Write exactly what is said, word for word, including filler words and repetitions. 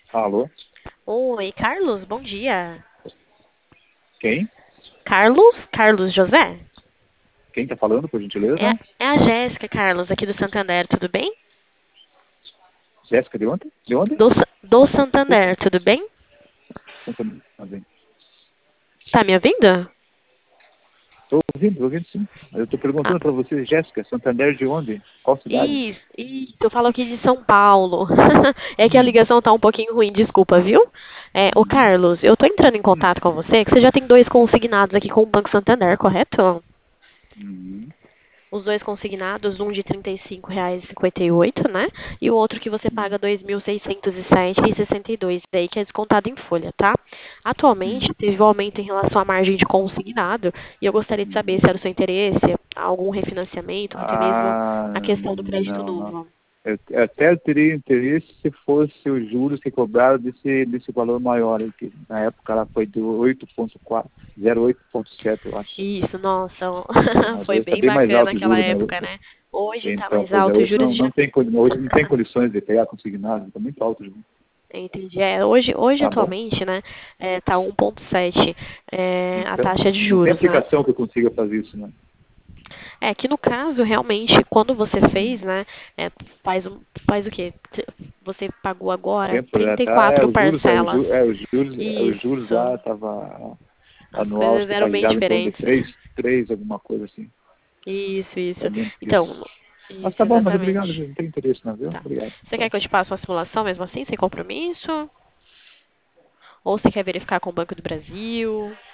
Alô? Oi, Carlos, bom dia. Quem? Carlos? Carlos José? Quem tá falando, por É, gentileza? é a Jéssica, Carlos, aqui do Santander, tudo bem? Jéssica, de onde? De onde? Do, Sa- do Desculpa. Santander, tudo bem? Santander. Tá me ouvindo? Estou ouvindo, tô ouvindo sim. Eu estou Ah, perguntando para você, Jéssica, Santander de onde? Qual cidade? isso, isso, eu falo aqui de São Paulo. É que a Hum, ligação tá um pouquinho ruim, desculpa, viu? É, ô hum, Carlos, eu tô entrando em hum, contato com você, que você já tem dois consignados aqui com o Banco Santander, correto? hum, Os dois consignados, um de trinta e cinco reais e cinquenta e oito, né? E o outro que você hum, paga dois mil seiscentos e sete reais e sessenta e dois, aí que é descontado em folha, tá? Atualmente hum, teve um aumento em relação à margem de consignado e eu gostaria de saber hum. se era do seu interesse algum refinanciamento, ou até mesmo a Ah, questão do crédito não, não. novo. Eu, eu até teria interesse se fosse os juros que cobraram desse, desse valor maior, aí, que na época ela foi de oito ponto quatro, zero oito ponto sete, eu acho. Isso, nossa, Mas foi hoje está bem bem mais bacana alto o aquela juro, né? época, né? Hoje tá Então, mais pois é, alto, os hoje juros não, já. não tem, condi- hoje não tem condições de pegar consignado, está muito alto o juro. Entendi. É, hoje, hoje Tá bom. atualmente, né, é, tá um ponto sete é, a Então, taxa de não tem juros, né? aplicação que eu consiga fazer isso, né? É que no caso, realmente, quando você fez, Hum. né, é, faz, um- faz o quê? T- Você pagou agora Tempo, já trinta e tá, é, quatro os juros, é, os parcelas. juros, é, os juros, é, os juros lá Isso. tava As anual, acho coisas que eram tá bem girado em torno de diferentes. três, três, alguma coisa assim. Isso, isso. É menos que isso. Então, Mas isso, tá bom, mas obrigado, exatamente. viu? Não tem interesse não, viu? Tá. Obrigado. Você quer Tchau. que eu te passe uma simulação mesmo assim, sem compromisso? Ou você quer verificar com o Banco do Brasil?